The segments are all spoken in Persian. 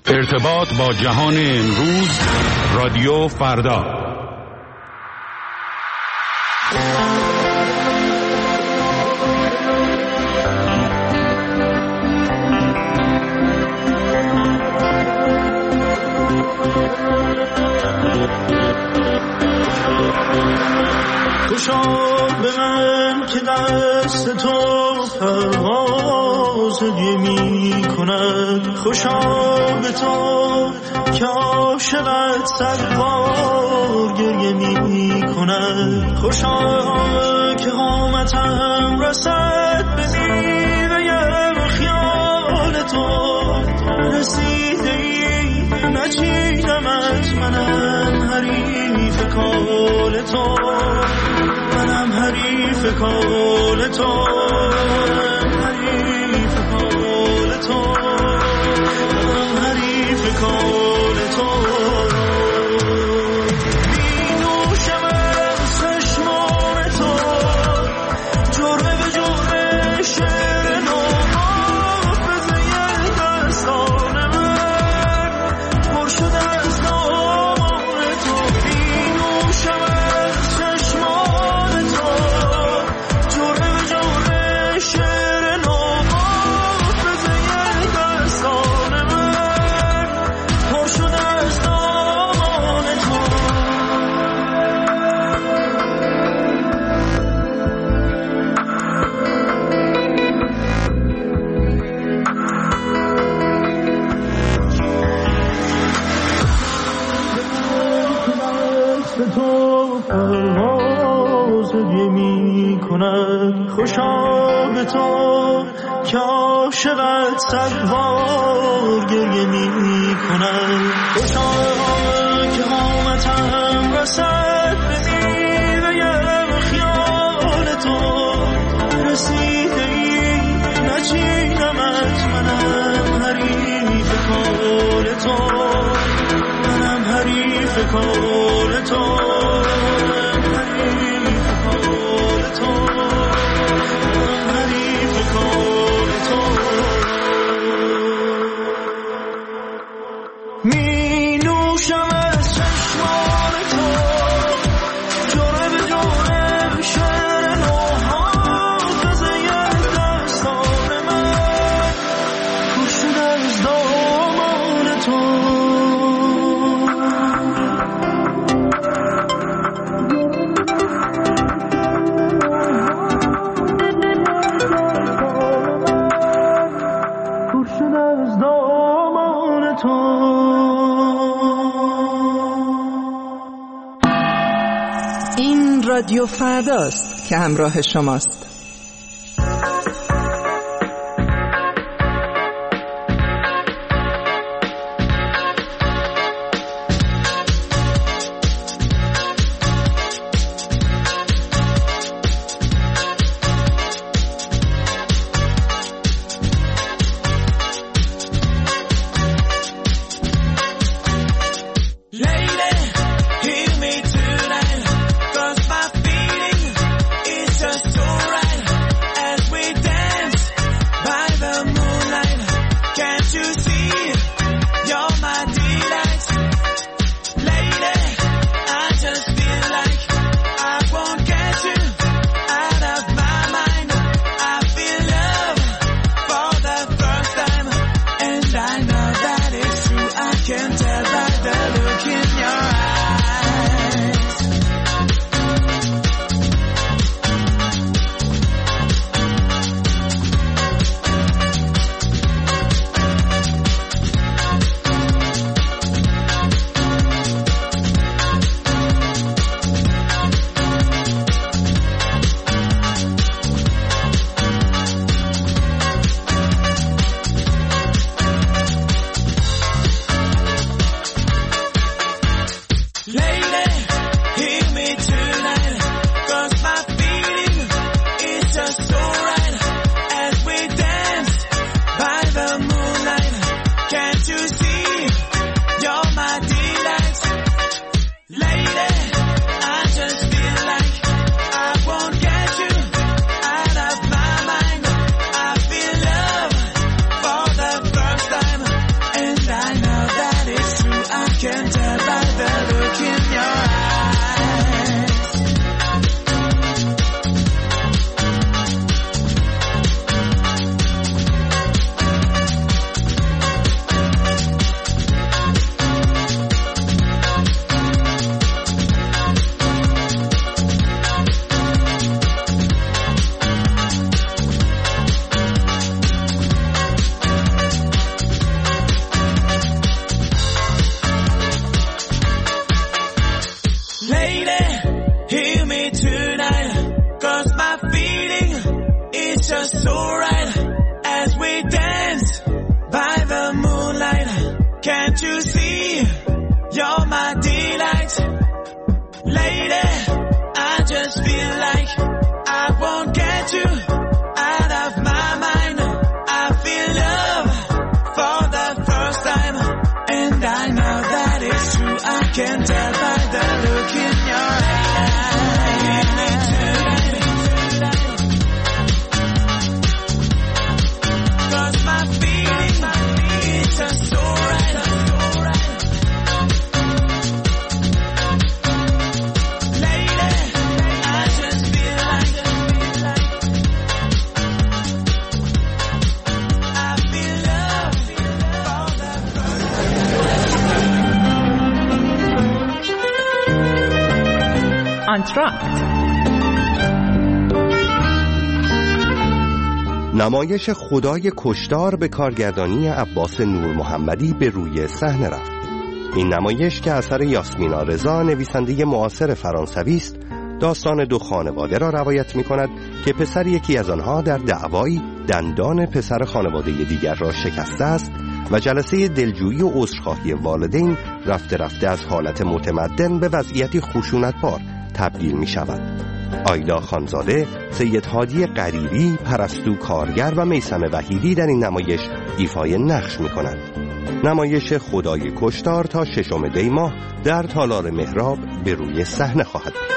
ارتباط با جهان امروز، رادیو فردا. خوشا به من که دست تو پرواز هدیه می کند، خوشا به تو که عاشقت صدبار گریه می کند، خوشا که قامتم رسد به میوه خیال تو، رسیده ای نچیدمت، منم حریف کال تو، منم حریف کال تو، حریف کال تو، منم حریف کال تو. می نوشم از چشمان تو، جرعه به جرعه شعر نو، حافظه دستان من پر شده از نام تو. می نوشم از چشمان تو، جرعه به جرعه شعر نو، حافظه دستان من پر شده از نام تو. دست تو پرواز هدیه می کند، خوشا به تو که عاشقت صدبار گریه می کند، خوشا که قامتم رسد به میوه خیال تو، رسیده ای نچیدمت، منم حریف کال تو، منم حریف کال تو، حریف کال تو، حریف کال تو. می نوشم از چشمان تو، جرعه به جرعه شعر نو، حافظه دستان من پر شده از دامان تو. این رادیو فرداست که همراه شماست. Hear me tonight, 'cause my feeling is just so right. can't tell by the look in your eyes. 'Cause my feelings are so right. Lady, I just feel like I feel love for the آنتراکت. نمایش خدای کشتار به کارگردانی عباس نور محمدی به روی صحنه رفت. این نمایش که اثر یاسمینا رضا نویسنده معاصر فرانسوی است، داستان دو خانواده را روایت می‌کند که پسر یکی از آنها در دعوایی دندان پسر خانواده دیگر را شکسته است و جلسه دلجویی و عذرخواهی والدین رفته رفته از حالت متمدن به وضعیتی خشونتبار تبدیل می شود. آیدا خانزاده، سید هادی قریبی، پرستو کارگر و میثم وحیدی در این نمایش ایفای نقش می کنند. نمایش خدای کشتار تا 6 دی ماه در تالار محراب به روی صحنه خواهد بود.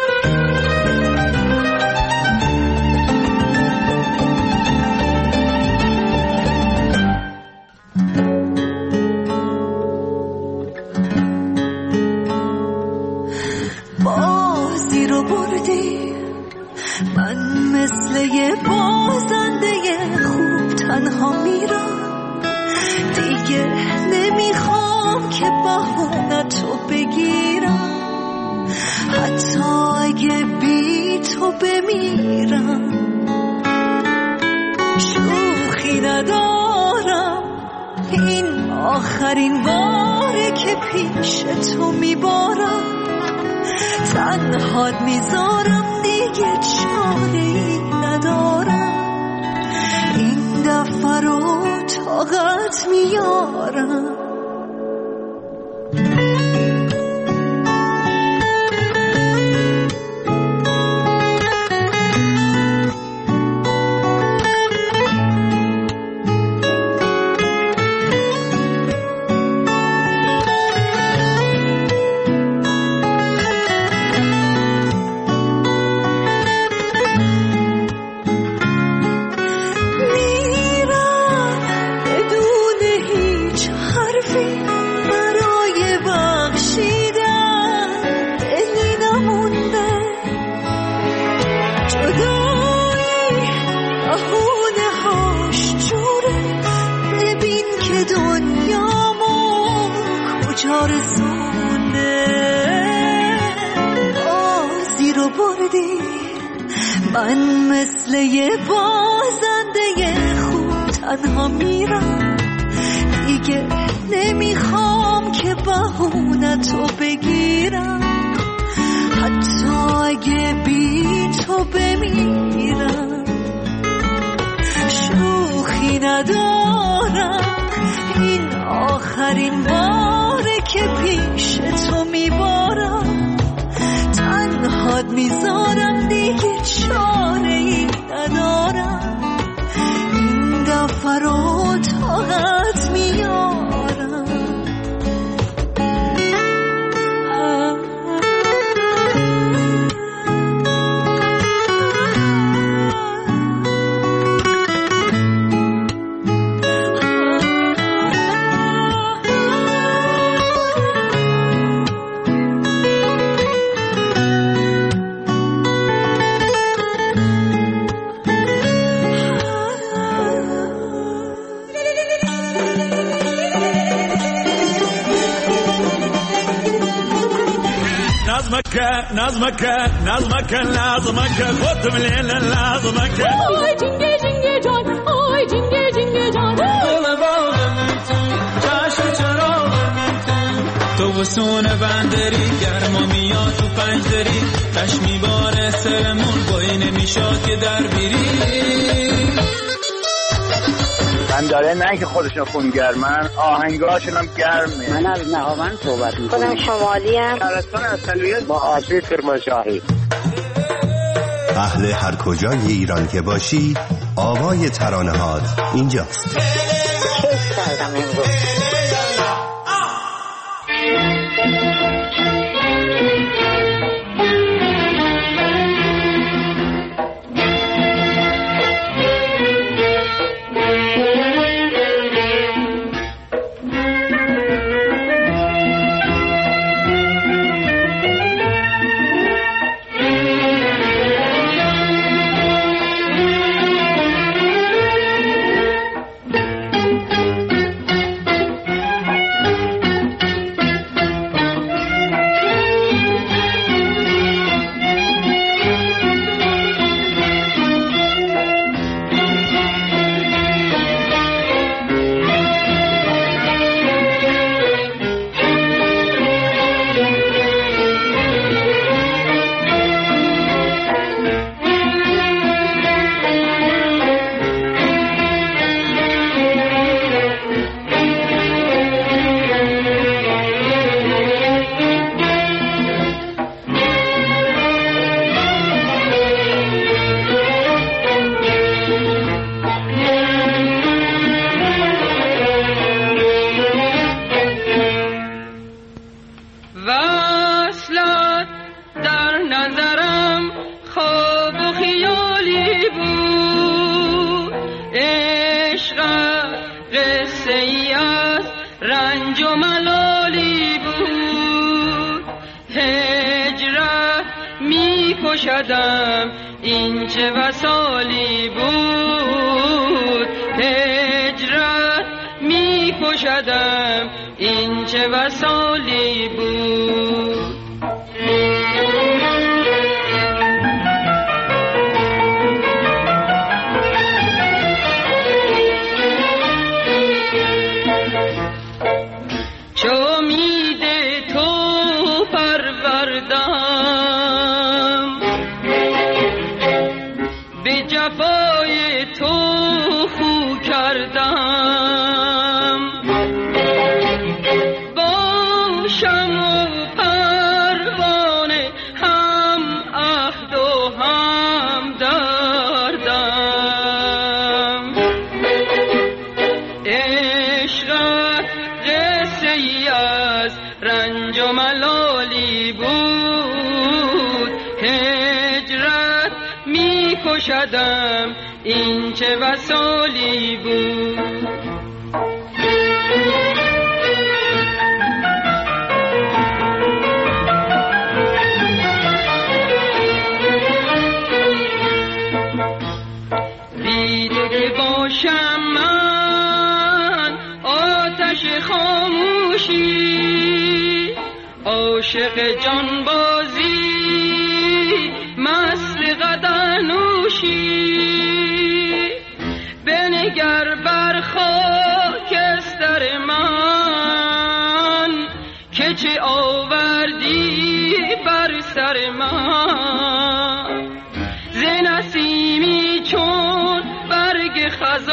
بازی رو بردی، من مثل یه بازنده خوب تنها میرم، دیگه نمیخوام که بهونه‌تو بگیرم، حتی اگه بی تو بمیرم. شوخی ندارم، این آخرین باره که پیش تو میبارم، تنهات میذارم، دیگه چاره‌ای ندارم، این دفعه رو طاقت میارم. من مثل یه بازنده خوب تنها میرم، دیگه نمیخوام که بهونه‌تو بگیرم، حتی اگه بی تو بمیرم. شوخی ندارم، این آخرین باره که پیش تو میبارم، تنهات میذارم، دیگه چاره‌ای ندارم، این دفعه رو طاقت میارم. نظمك لازمك خد من الليل لازمك آی جنگه جنگه جان، آی جنگه جنگه جان، دل باغم تو جشن چراغم تو وسون بندری گرما میاد تو پنجدری، تش میباره سرمون بایی نمیشاد که در بیری. من داره نه که خودشون خونگرمن، آهنگاشون هم گرمه. من از نهاون صحبت میکنم. خودم شمالی هم. شهرستان اصلیت با آسیب کرمانشاهی. اهل هر کجای ایران که باشی، آوای ترانه‌هات اینجاست. کیف کردم امروز. رنج و ملالی بود، هجرت می کشدم این چه وصالی بود، هجرت می کشدم این چه وصالی بود. کشدم این چه وصالی بود. بی تو که باشم من آتش خاموشی، عاشق جانبازی، مست قدر نوشی، بنگر بر خاکستر من که چه آوردی بر سر من، ز نسیمی چون برگ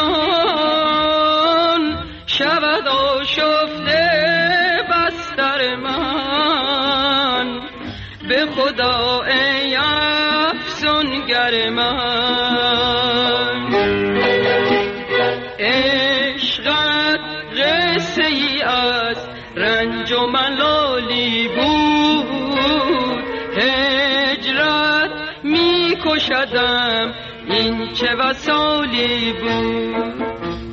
خزان شود آشفته بستر من، به خدا ای افسونگر من، عشقت قصه ای از رنج و ملالی بود، هجرت می کشدم این چه وصالی بود.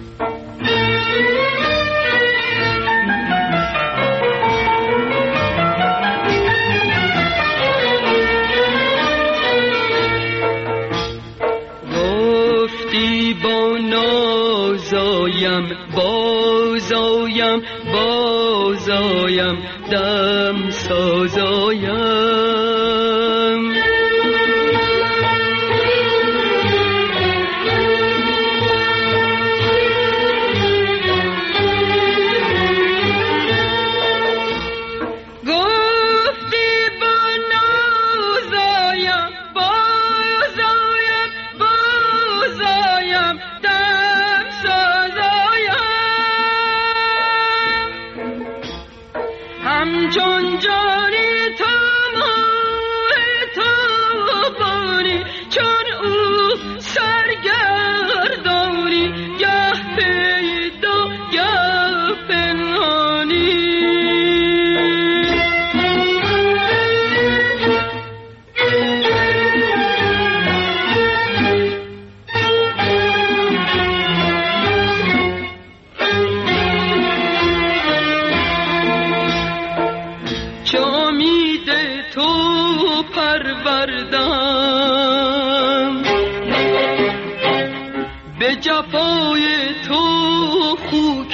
بازایم بازایم دم سازایم، همچون جانی تو ماه تو بانی، چون او سرگردانی، گه پیدا گه پنهانی. به جفای تو خو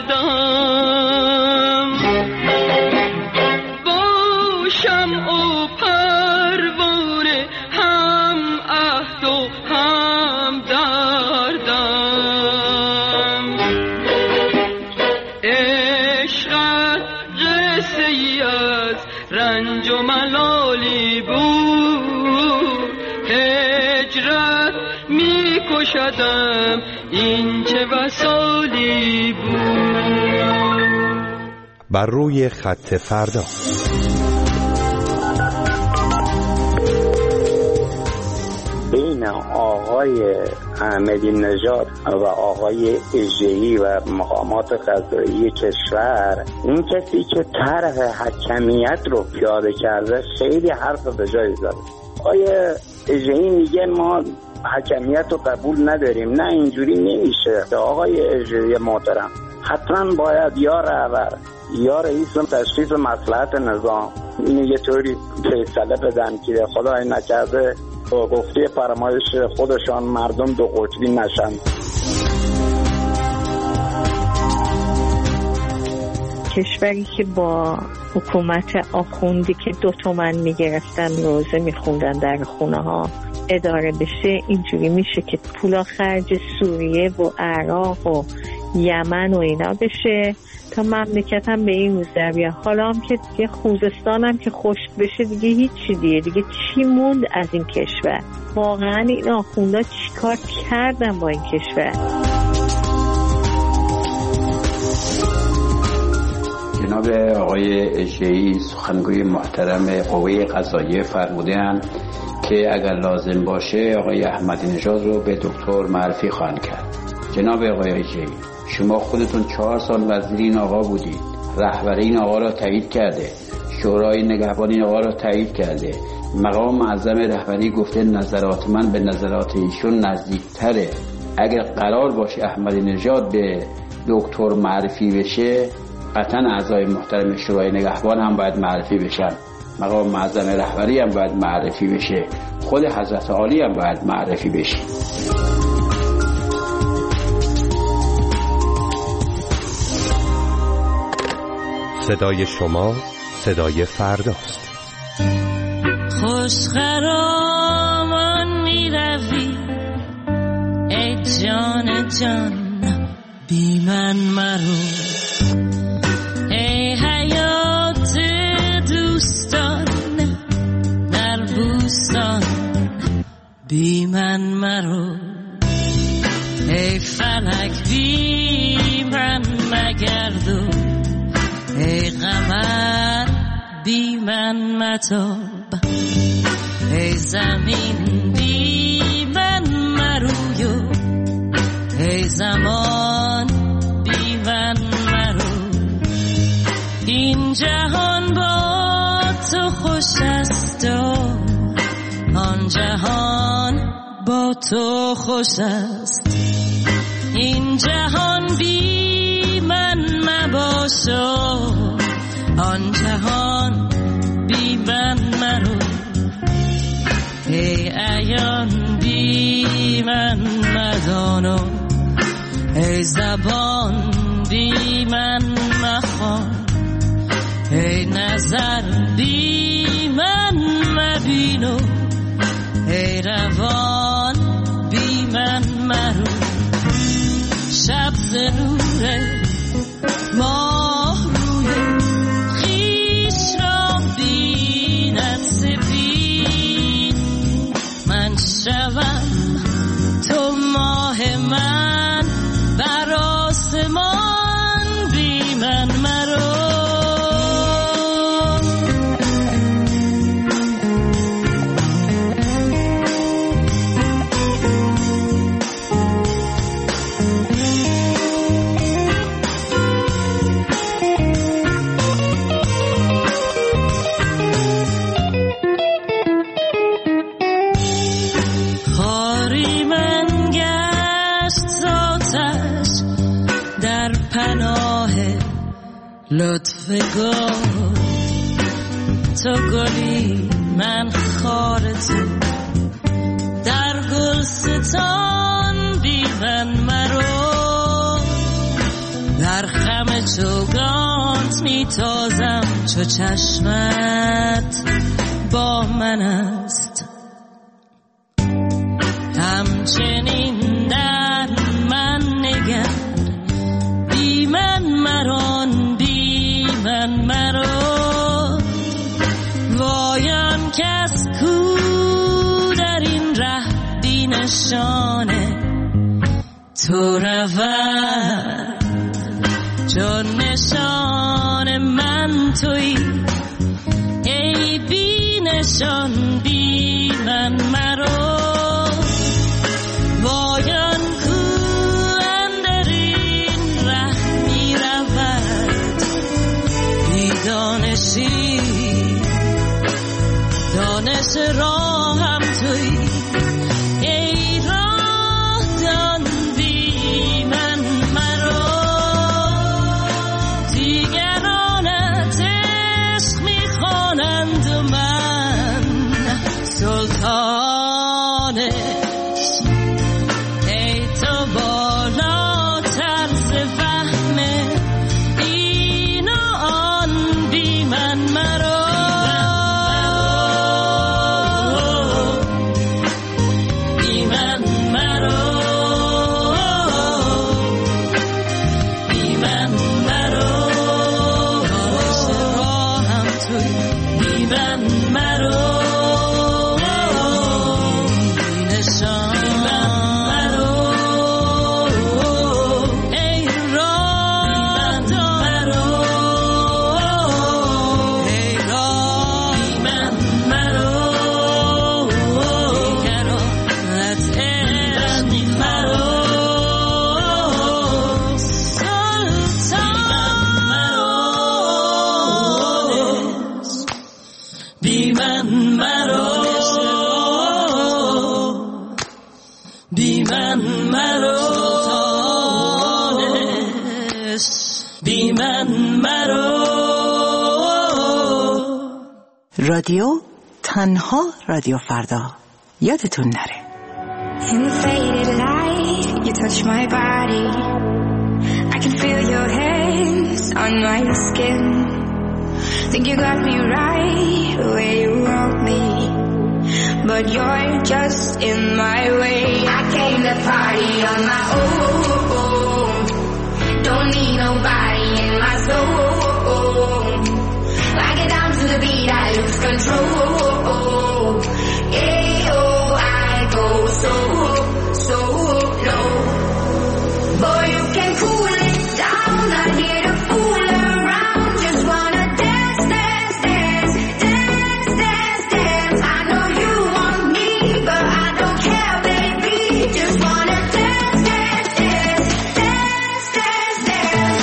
کردم، باشم و پروانه هم عهد و هم دردم، عشقت قصه ای از رنج و ملالی بود، هجرت می کشدم این چه وصالی بود. بر روی خط فردا. بین آقای احمدی نژاد و آقای اژه‌ای و مقامات قضایی کشور، این کسی که طرح حکمیت رو پیاده کرده خیلی حرف به جای زده. آقای اژه‌ای میگه ما حکمیت رو قبول نداریم. نه، اینجوری نمیشه آقای اژه‌ای محترم. حتما باید یا رهبر یا رئیس تشخیص مصلحت نظام اینو یه طوری فیصله بدن که خدای نکرده با گفته فرمایش خودشان مردم دو قطبی نشن. کشوری که با حکومت آخوندی که 2 تومن میگرفتن روزه میخوندن در خونه ها اداره بشه، اینجوری میشه که پولا خرج سوریه و عراق و یمن و اینا بشه تا مملکت هم به این روز در بیاد. حالا هم که دیگه خوزستان هم که خشک بشه دیگه هیچی دیگه چی موند از این کشور؟ واقعا این آخوندا چیکار کردن با این کشور؟ جناب آقای اژه‌ای سخنگوی محترم قوه قضاییه فرمودند که اگر لازم باشه آقای احمدی نژاد رو به دکتر معرفی خواهند کرد. جناب آقای اژه‌ای، شما خودتون 4 سال وزیر این آقا بودید، رهبر این آقا را تایید کرده، شورای نگهبان این آقا را تایید کرده، مقام معظم رهبری گفته نظرات من به نظرات ایشون نزدیکتره. اگر قرار باشه احمدی نژاد به دکتر معرفی بشه، قطعا اعضای محترم شورای نگهبان هم باید معرفی بشن، مقام معظم رهبری هم باید معرفی بشه، خود حضرت عالی هم باید معرفی بشه. صدای شما صدای فرداست. خوشخرامان می روی ای جان جان بی من مرو، ای حیات دوستان در بوستان بی من مرو، ای فلک بی من مگردو، ای قمر بی من متاب، ای زمین بی من مرویو، ای زمان بی من مرو. این جهان با تو خوش است و آن جهان با تو خوش است، این جهان بی من مباش و آن جهان بی من مرو، ای عیان بی من مدان و ای زبان بی من مخوان، ای نظر بی من مبین و ای روان بی من مرو. شب ز نور ماه روی خویش را بیند سپید، من شوم تو ماه من بر آسمان بی من مرو. لطف گل تو گلی من خار تو، در گلستان بی من مرو، در خم چوگانت میتازم چو چشمت با من است، همچنین در من نگر بی من مران بی من مرو. وایان کس کو در این ره بی نشانه تو رود، چون نشان من تویی ای بی نشان بی من مرو. وایان کو اندر این ره می رود بی دانشی، دانش راه هم تویی ای راه دان بی من مرو. مرا. رادیو تنها رادیو فردا. یادتون نره. In the faded light, you touch my body. I can feel your hands on my skin. Think you got me right where you want me, but you're just in my way. I came to party on my own. Don't need nobody in my soul. I get down to the beat, I lose control. Yeah, oh, I go so low. Boy, you can cool it down. Not here to fool around. Just wanna dance, dance, dance, dance, dance, dance. I know you want me, but I don't care, baby. Just wanna dance, dance, dance, dance, dance, dance.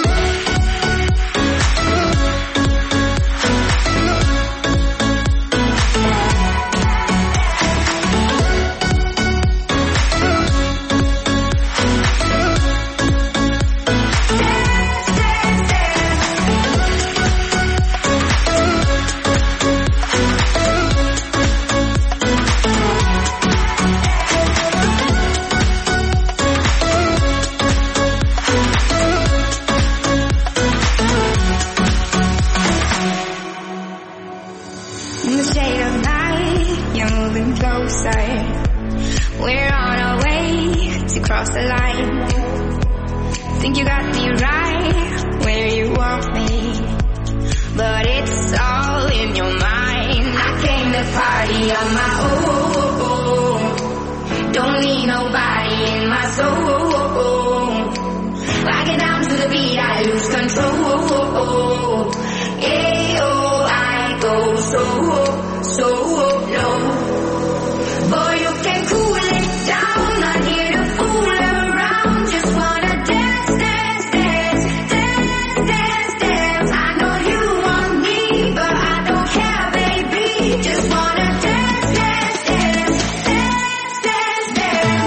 In the shade of night, you're moving closer. We're on our way to cross the line. Think you got me right where you want me, but it's all in your mind. I came to party on my own. Don't need nobody in my soul. I get down to the beat, I lose control. Yeah, oh, I go so low. Boy, you can cool it down. Not here to fool around. Just wanna dance, dance, dance, dance, dance, dance. I know you want me, but I don't care, baby. Just wanna dance, dance, dance, dance, dance, dance.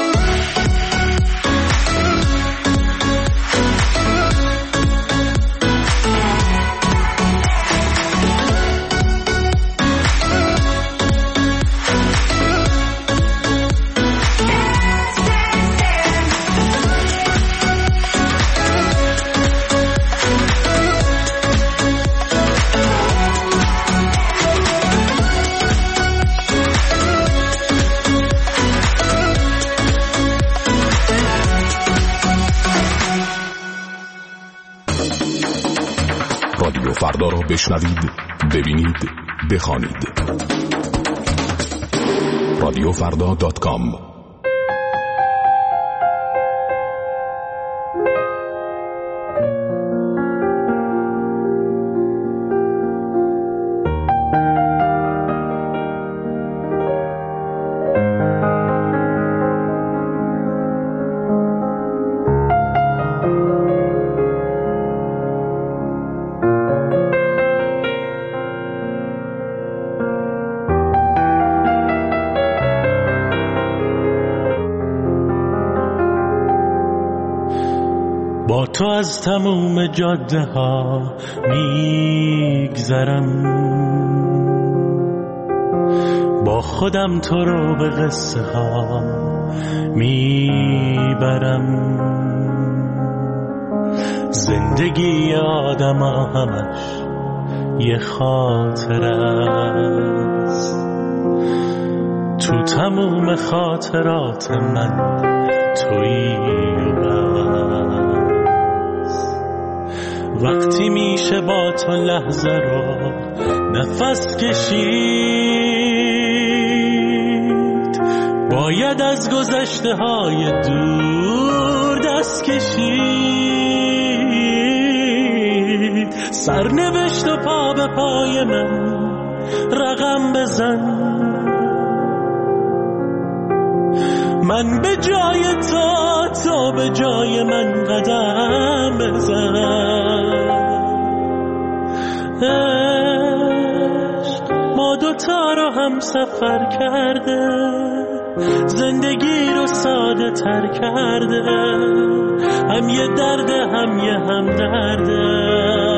رادیو فردا را بشنوید، ببینید، بخوانید. رادیوفردا.com. با تو از تموم جاده ها میگذرم، با خودم تو رو به قصه ها میبرم. زندگی آدم ها همش یه خاطر است، تو تموم خاطرات من تویی و بس. وقتی میشه با تو لحظه رو نفس کشید، باید از گذشته های دور دست کشید. سرنوشت و پا به پای من رقم بزن، من به جای تو به جای من قدم بزن. عشق ما دوتا رو هم سفر کرده، زندگی رو ساده تر کرده، هم یه درده هم یه هم درده.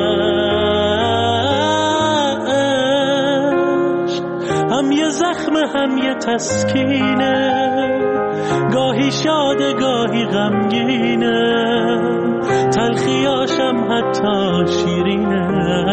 هم یه زخم هم یه تسکینه، گاهی شاده گاهی غمگینه، تلخیاشم حتی شیرینه.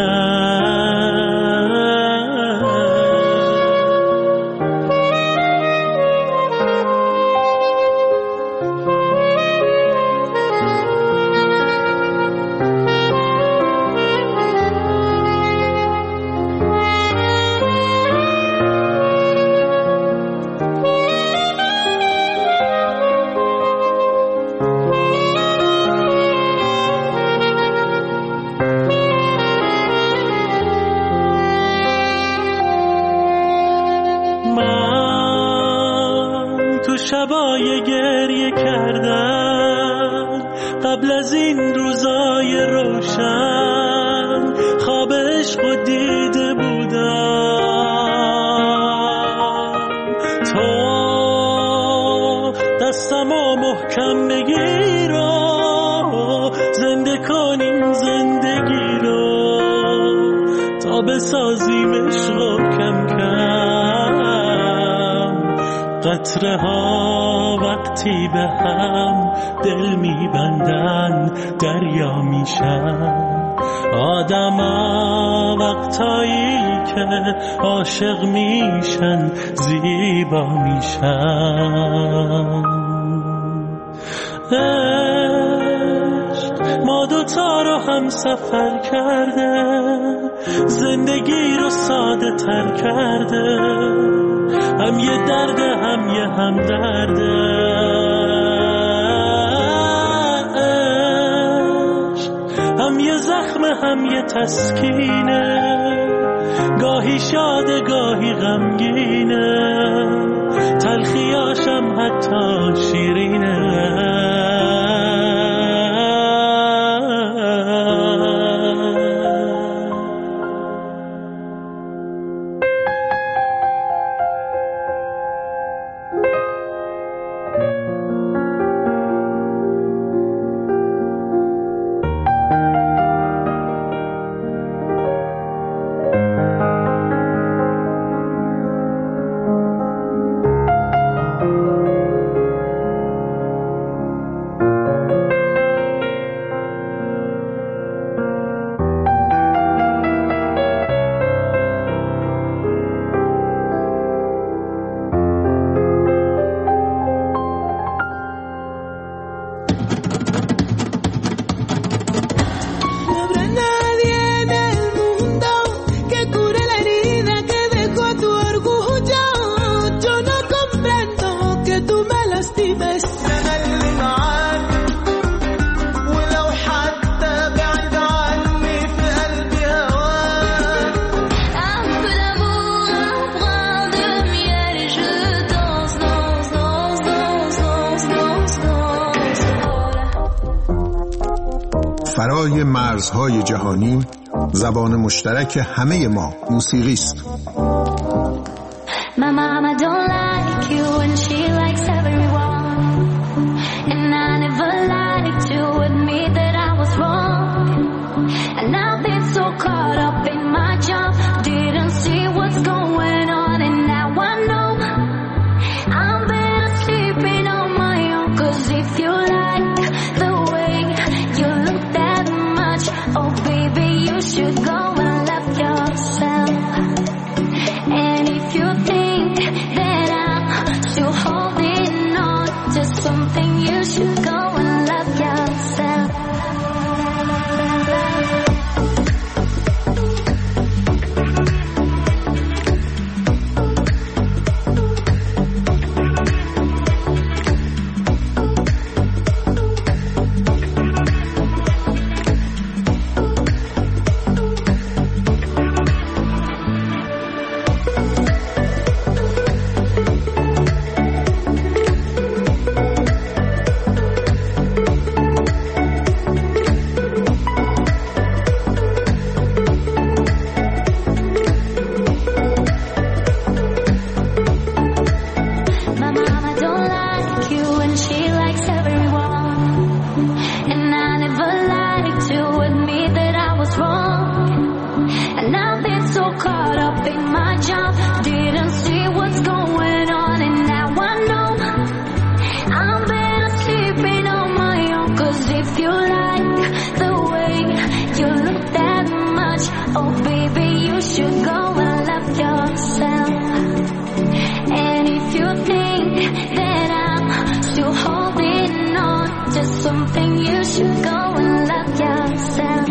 شبای گریه کردن قبل از این روزای روشن، خواب عشق و دیده بودم. تو دستمو محکم بگیر و زنده کنیم زندگی رو، تا بسازیم عشق و کم کم قطره ها وقتی به هم دل میبندن دریا میشن. آدم ها وقتایی که عاشق میشن زیبا میشن. عشق ما دوتا رو هم سفر کرده، زندگی رو ساده تر کرده، هم یه درده هم یه هم درده. هم یه زخم هم یه تسکینه، گاهی شاده گاهی غمگینه، تلخیاشم حتی شیرینه. فرای مرزهای جهانی، زبان مشترک همه ما موسیقی است. My mama don't like you and she likes everyone, and I never liked to admit that I was wrong, and I've been so caught up in my job, didn't see what's going on, and now I know I'm better sleeping on my own. 'Cause if you like the way you look that much, oh baby you should go and love yourself. And if you think that I'm still holding on to something, you should go and love yourself. Oh baby, you should go and love yourself. And if you think that I'm still holding on to something, you should go and love yourself.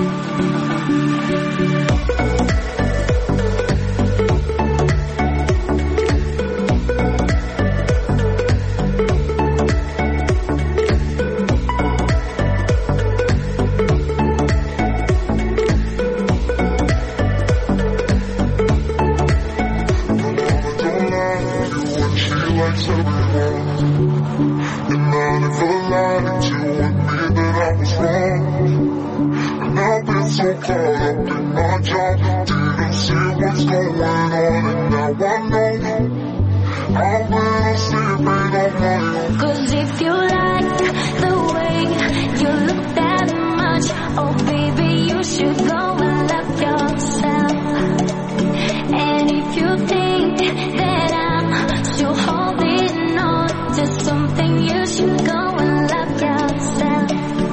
Cause if you like the way you look that much, oh baby, you should go and love yourself. And if you think that I'm still holding on to something, you should go and love yourself.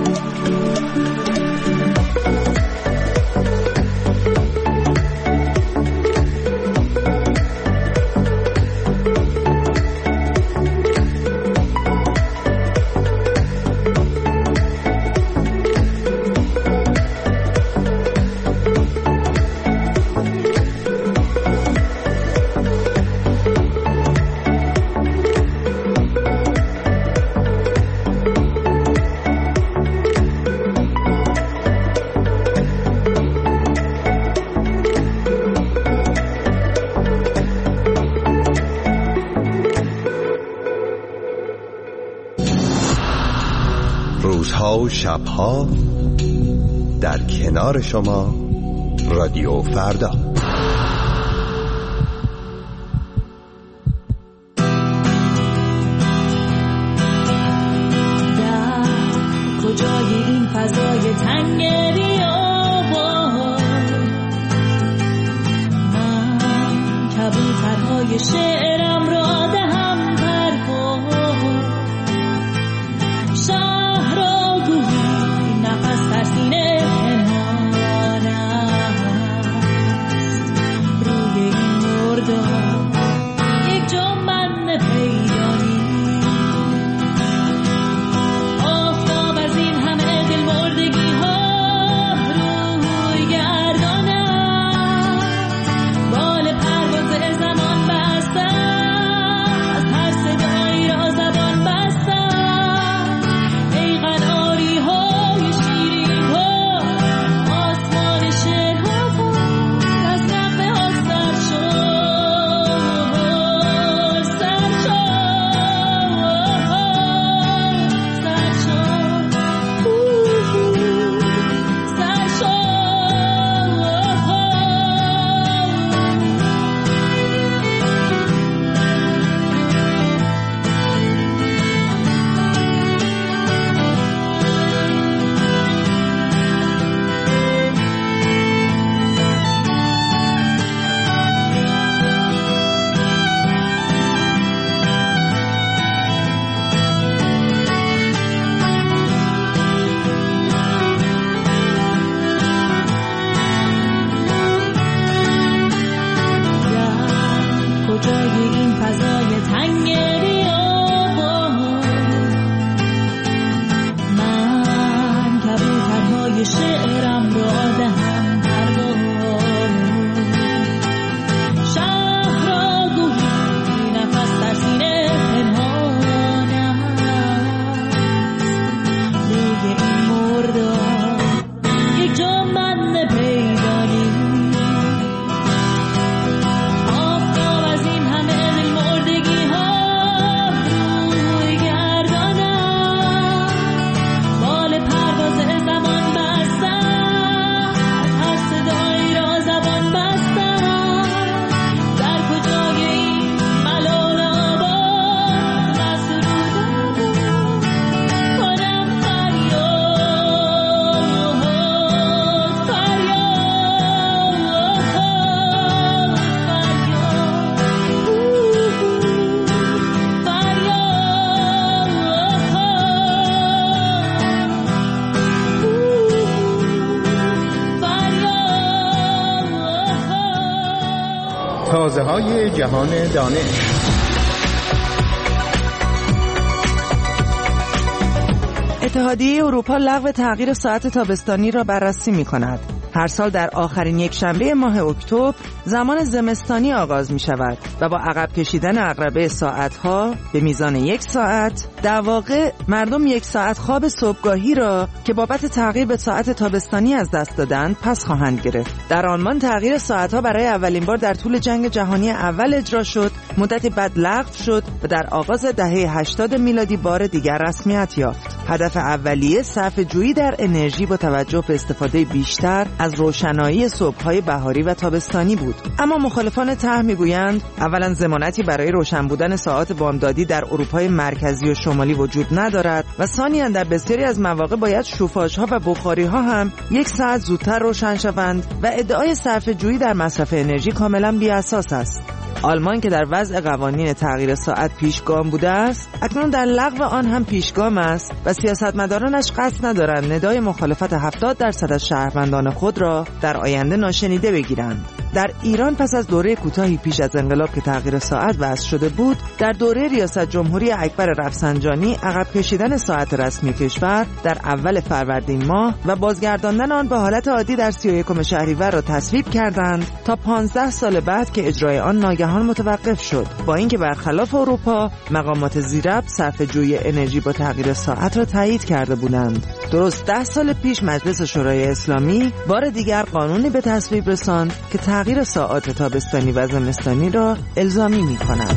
روزها و شبها در کنار شما رادیو فردا. در کجای این فضای تنگ بیابان من کبوترهای شعرم را دهم پرواز. شهر را گویی نفس در سینه پنهان است. تازه‌های جهان دانش. اتحادیه اروپا لغو تغییر ساعت تابستانی را بررسی می‌کند. هر سال در آخرین یک شنبه ماه اکتبر زمان زمستانی آغاز می شود و با عقب کشیدن عقربه ساعتها به میزان 1 ساعت، در واقع مردم 1 ساعت خواب صبحگاهی را که بابت تغییر به ساعت تابستانی از دست دادند پس خواهند گرفت. در آلمان تغییر ساعتها برای اولین بار در طول جنگ جهانی اول اجرا شد، مدتی بعد لغو شد و در آغاز دهه 80 میلادی بار دیگر رسمیت یافت. هدف اولیه صرفه‌جویی در انرژی با توجه به استفاده بیشتر از روشنایی صبح‌های بهاری و تابستانی بود. اما مخالفان طرح می‌گویند اولاً ضمانتی برای روشن بودن ساعات بامدادی در اروپای مرکزی و شمالی وجود ندارد و ثانیاً در بسیاری از مواقع باید شوفاژها و بخاری‌ها هم 1 ساعت زودتر روشن شوند و ادعای صرفه‌جویی در مصرف انرژی کاملاً بی‌اساس است. آلمان که در وضع قوانین تغییر ساعت پیشگام بوده است، اکنون در لغو آن هم پیشگام است و سیاستمدارانش قصد ندارند ندای مخالفت 70% از شهروندان خود را در آینده ناشنیده بگیرند. در ایران پس از دوره کوتاهی پیش از انقلاب که تغییر ساعت وضع شده بود، در دوره ریاست جمهوری اکبر رفسنجانی عقب کشیدن ساعت رسمی کشور در اول فروردین ماه و بازگرداندن آن به حالت عادی در 31 شهریور را تصویب کردند تا 15 سال بعد که اجرای آن ناگهان متوقف شد، با اینکه برخلاف اروپا مقامات ذی‌ربط صرفه‌جویی انرژی با تغییر ساعت را تایید کرده بودند. درست 10 سال پیش مجلس شورای اسلامی بار دیگر قانونی به تصویب رساند که تغییر ساعات تابستانی و زمستانی را الزامی می‌کند.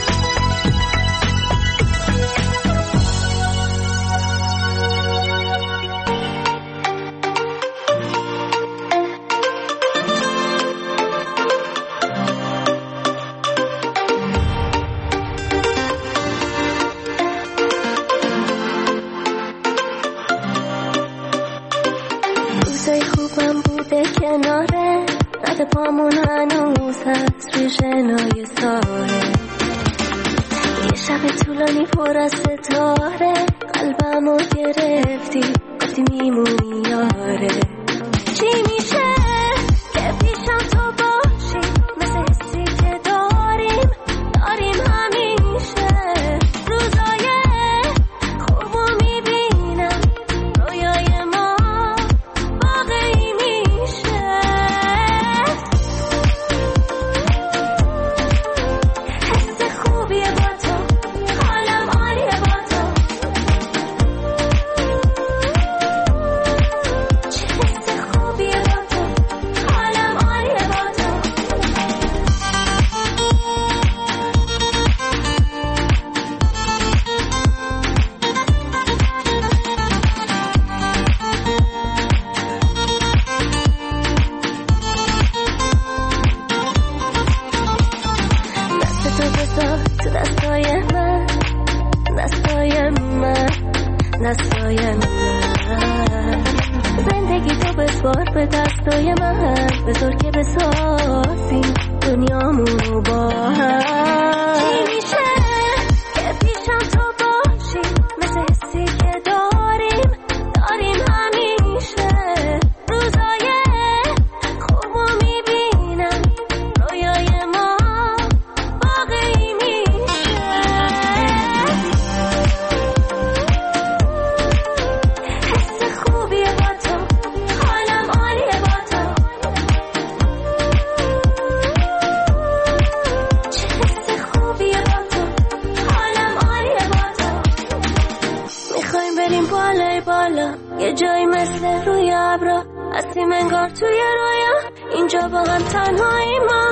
پامون هنوز هست روی شنای ساره، یه شب طولانی پر از ستاره، قلبمو گرفتی گفتی میمونی یاره. چی میشه که پیشم تو باشی، مثل حسی که داریم همیشه. روزای خوبو میبینم، رویای ما واقعی میشه. زندگی تو بسپار به دستای من، بذار که بسازیم دنیامونو با هم. چی میشه که پیشم تو باشی، مثل حسی که داریم همیشه. روزای خوبو میبینم، رویای ما واقعی میشه. حس خوبیه با تو، حالم عالیه با تو. چه حس خوبیه با تو، حالم عالیه با تو. میخوایم بریم بالای بالا، یه جایی مثل روی ابرا، هستیم انگار توی رویا، اینجا با هم تنهایی ما.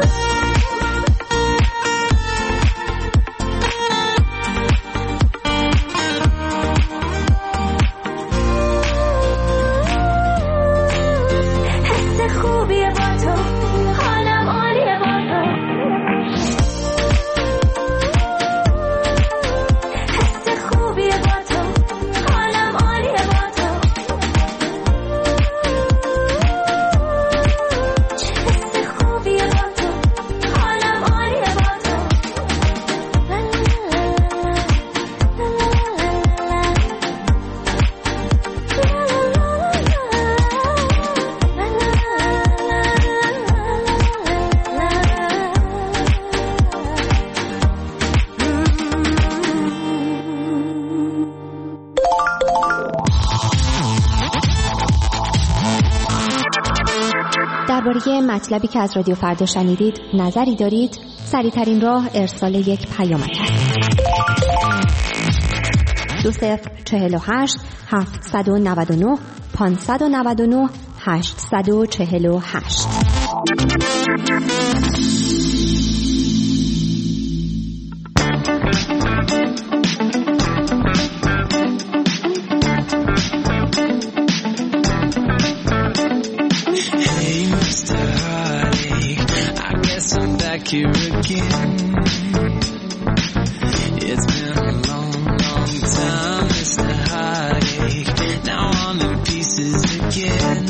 حس خوبیه با تو، حالم عالیه با تو. حس خوبیه با تو، حالم عالیه با تو. چه حس خوبیه با تو، درباره مطلبی که از رادیو فردا شنیدید نظری دارید؟ سریع‌ترین راه ارسال یک پیامک است. 2048 799 599 848. Here again. It's been a long, long time, Mr. Heartache. Now I'm in pieces again.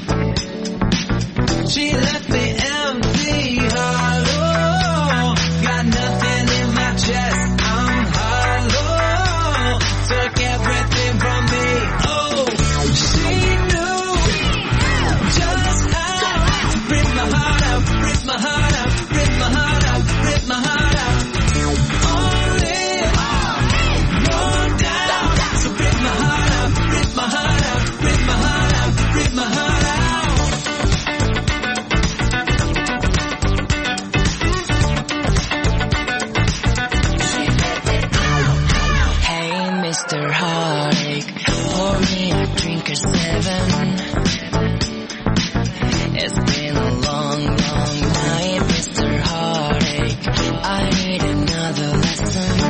She left me empty, hollow. Got nothing in my chest, I'm hollow. Took everything from me, oh. She knew just how to rip my heart out, rip my heart out. Rip my heart out, rip my heart out. All in, no doubt. So rip my heart out, rip my heart out, rip my heart out, rip my heart out. Hey, Mr. Heartache, pour me a drink or seven. It's been a long, long night, Mr. Heartache. I need another lesson.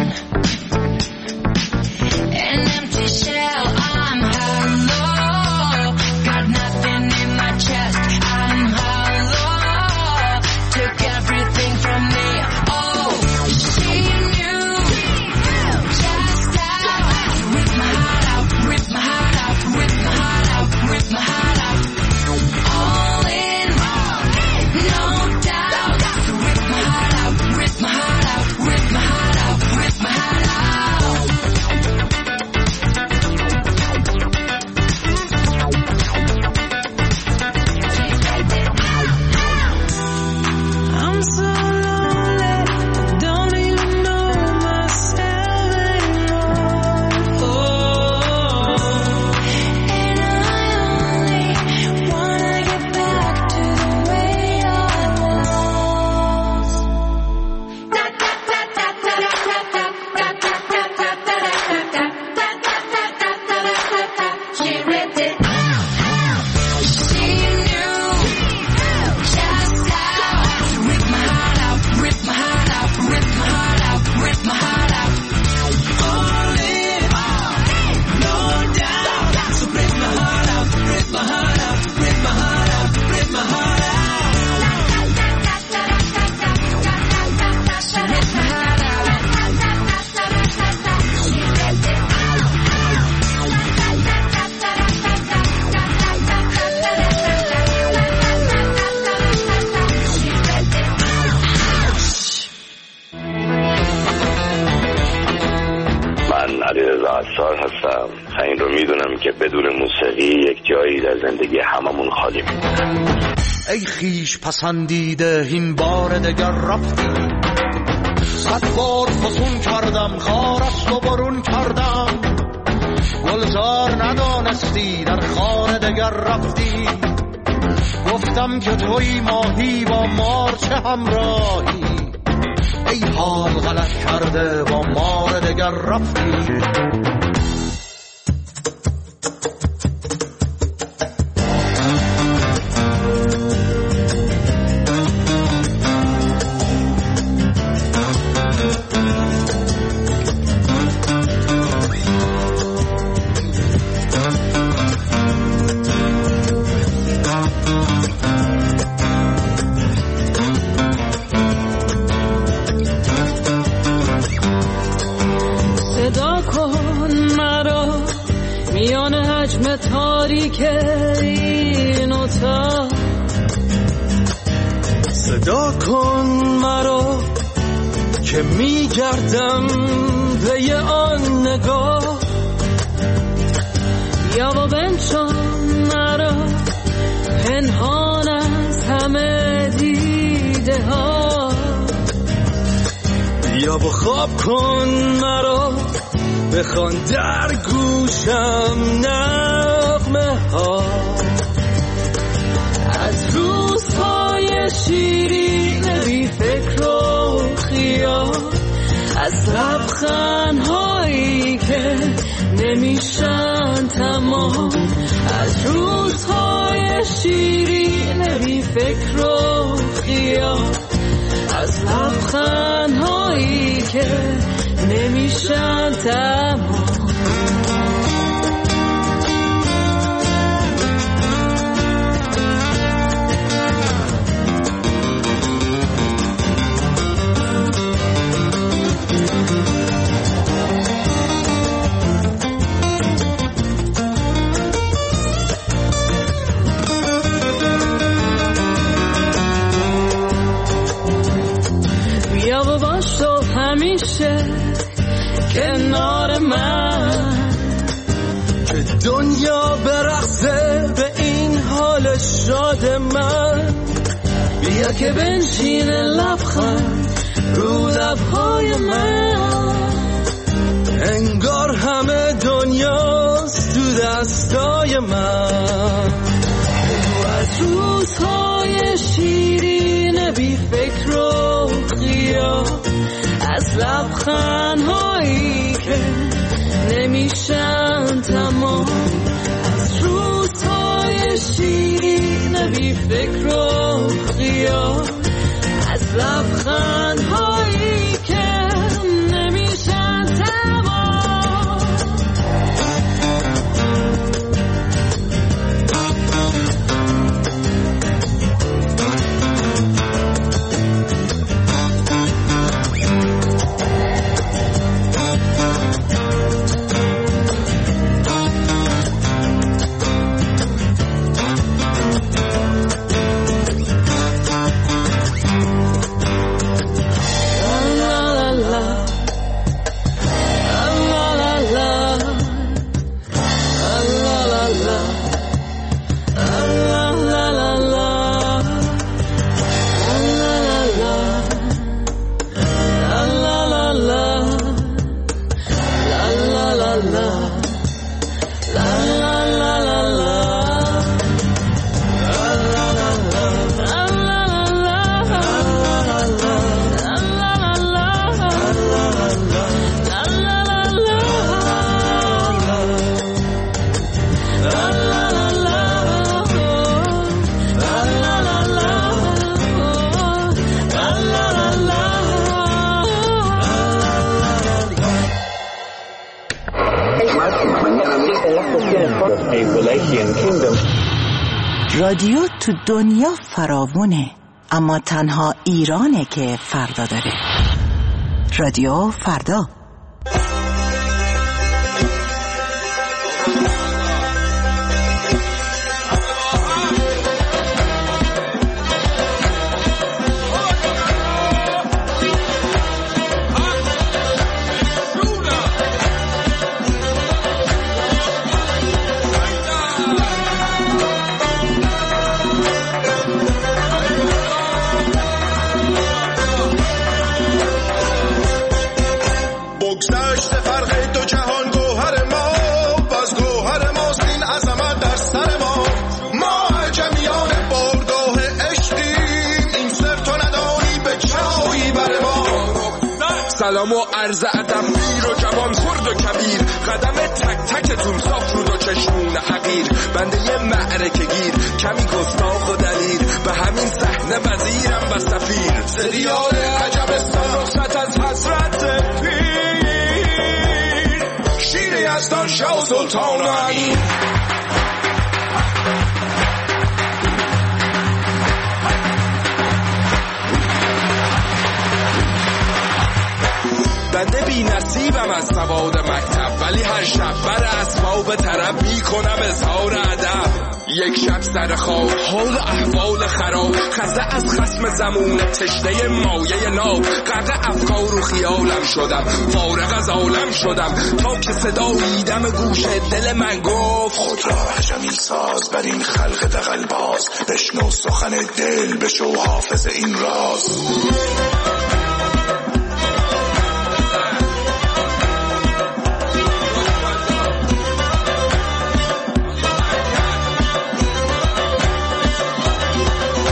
An empty shell, I'm hollow. Got nothing in my chest, I'm hollow. Took everything from me, oh. She knew just how to rip my heart out, rip my heart out, rip my heart out, rip my heart out. All in, no doubt. So rip my heart out, rip my heart out, rip my heart out, rip my heart out. I'm so lonely, don't even know myself anymore. Oh, and I only wanna get back to the way I was. She ripped it. She knew just how to rip my heart out, rip my heart out, rip my heart out, rip my heart out. All in, no doubt. So rip my heart out, rip my heart out, rip my heart out, rip my heart out. She ripped my heart out. من علیرضا عصار هستم. این رو میدونم که بدون موسیقی یک جایی در زندگی هممون خالی میمونه. ای خیش پسندیده این بار دگر رفتی، صد بار فسون کردم خارست و برون کردم، گلزار ندانستی در خار دگر رفتی، گفتم که توی ماهی با مار چه همراهی، ای حال غلط کرده با مار دگر رفتی. تاریک این اتاق صدا کن مرا که میگردم به آن نگاه، بیا و بنشان مرا پنهان از همه دیده ها، بیا و خواب کن مرا بخوان در گوشم نغمه ها، از روز از لبخندهایی که نمیشن تمام، از روزهای شیرین بی فکر و خیال، از لبخندهایی که نمیشن تمام. همیشه کنار من که دنیا برقصه به این حال شاد من. بیا که بنشین لبخند رو لبهای من، انگار همه دنیاست تو دستای من. از روزهای شیرین بی فکر و خیال، از لبخندهایی که نمیشن تمام، از روزهای شیرین بی فکر و خیال، از لبخندهایی که نمیشن تمام. رادیو تو دنیا فراوونه، اما تنها ایرانه که فردا داره. رادیو فردا. سلام و عرض ادب پیر و جوان خرد و کبیر، قدم تک تکتون صاف رود و چشمون حقیر، بنده یه معرکه گیر کمی گستاخ و دلیر، به همین صحنه وزیرم و سفیر، زدیار عجبستان رخصت از حسرت پیر، شیر یزدان شاه و سلطان و امیر. بنده بی نصیبم از سواد مکتب، ولی هر شب بر اسباب طرب میکنم اظهار ادب. یک شب سر خواب حال احوال خراب، خسته از خصم زمون تشنه مایه ناب، غرق افکار و خیالم شدم، فارغ از عالم شدم، تا که صدایی دم گوش دل من گفت خود را عجمی ساز بر این خلق دغل باز، بشنو سخن دل بشو حافظ این راز.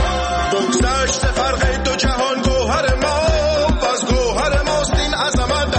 فرق دو جهان گوهر ما، باز گوهر ماست این عظمت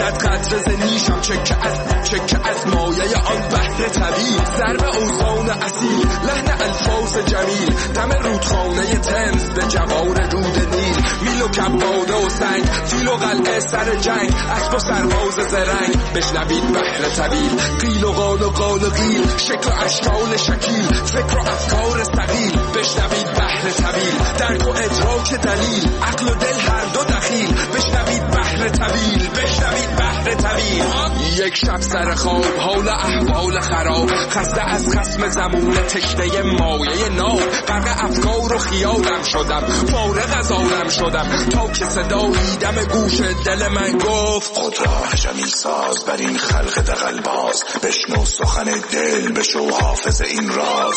صد قطره ز نیشم چکه از مایه آن بحر طویل، ضرب اوزان اصیل، لحن الفاظ جمیل، دم رودخانه تمز به جوار رود نیل، میل و کباده و سنگ، فیل و قلعه سر جنگ، اسب و سرباز زرنگ، بشنوید بحر طویل، قیل و قال و قال و قیل، شکل و اشکال شکیل، فکر و افکار ثقیل، بشنوید بحر طویل، درک و ادراک دلیل، عقل و دل هر دو دخیل، بشنوید بحر طویل، بشنوید بحر طویل. یک شب سر خواب، حال احوال خراب، خسته از خصم زمون، تشنه مایه ناب، غرق افکار و خیالم شدم، فارغ از عالم شدم، تا که صدایی دم گوش دل من گفت خود را عجمی ساز بر این خلق دغل‌باز، بشنو سخن دل، بشو حافظ این راز.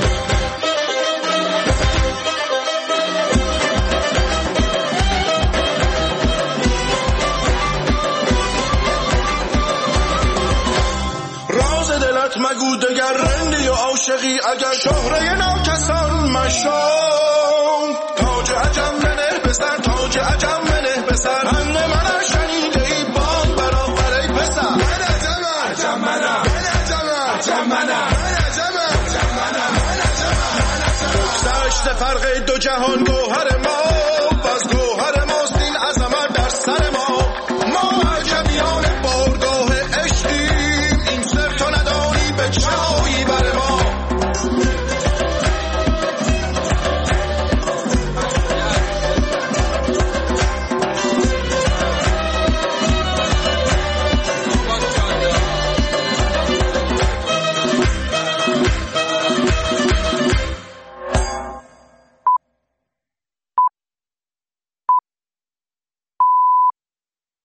مگو دگر رندی و عاشقی اگر شهره ناکسان مشام، تاج عجم منه بسر، تاج عجم منه بسر، هنه من شنیده ای بان برابر ای پسر، من عجمم عجم منم، من عجمم عجم منم، من عجمم عجم منم، من عجمم. گذشته فرق دو جهان گوهر ما،